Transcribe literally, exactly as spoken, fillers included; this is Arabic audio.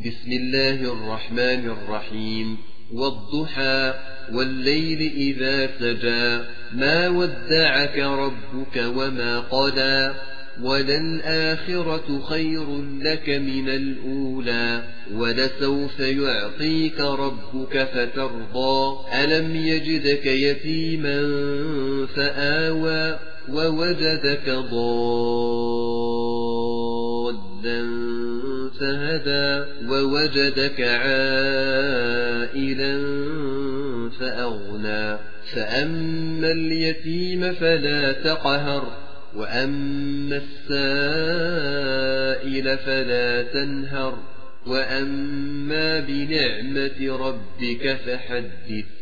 بسم الله الرحمن الرحيم والضحى والليل إذا سجى ما ودعك ربك وما قلى وللآخرة خير لك من الأولى ولسوف يعطيك ربك فترضى ألم يجدك يتيما فآوى ووجدك ضالا فهدى ووجدك عائلا فأغنى فأما اليتيم فلا تقهر وأما السائل فلا تنهر وأما بنعمة ربك فحدث